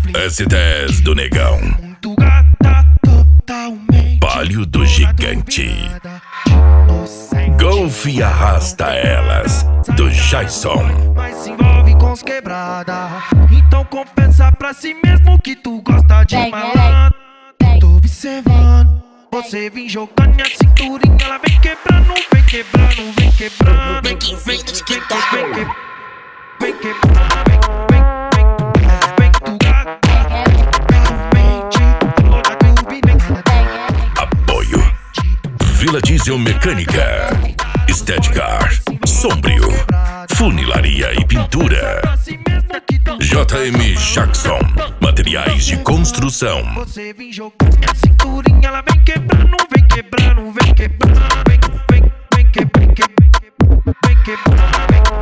S10 do Negão, Muito gata, totalmente Palio do Gigante, Golf e Arrasta Elas, do Jason. Mas se envolve com os quebrada. Então confessa pra si mesmo que tu gosta de malandro. Tô observando você vem jogando minha cinturinha. Ela vem quebrando, vem quebrando, vem quebrando. Vem quebrando, vem quebrando, vem quebrando, vem tu gata. Apoio Vila Diesel Mecânica, Estética, Sombrio, Funilaria e Pintura, JM Jackson, Materiais de Construção. Você vem jogando minha cinturinha. Ela vem quebrando, vem quebrando, vem quebrando. Vem quebrando, vem quebrando.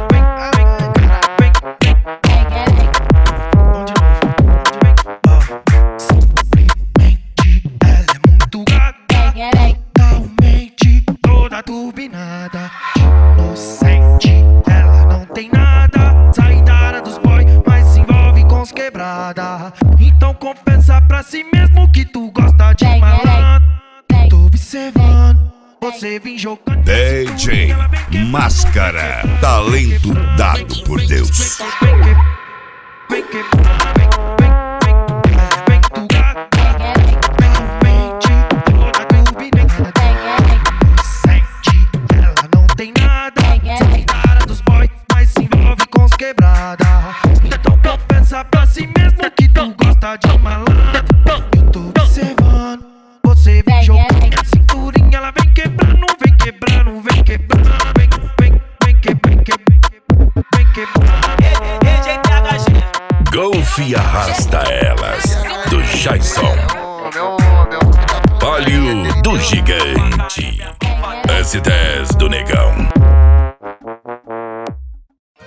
Totalmente toda turbinada, inocente, ela não tem nada. Sai da área dos boy, mas se envolve com os quebrada. Então confessa pra si mesmo que tu gosta de malandro. Tô observando você vem jogando DJ Máscara, talento dado por Deus. Vem quebrar, vem tu gata. Totalmente toda turbinada, inocente, ela não tem nada. Sai da área dos boy, mas se envolve com os quebrada. Então confessa pra si mesmo que tu gosta de malandro. Eu tô observando você vem jogando minha cinturinha. Ela vem quebrando, vem quebrando, vem quebrando. Vem quebrando. Golf e Arrasta Elas, do Jason. Palio do Gigante, S10 do Negão.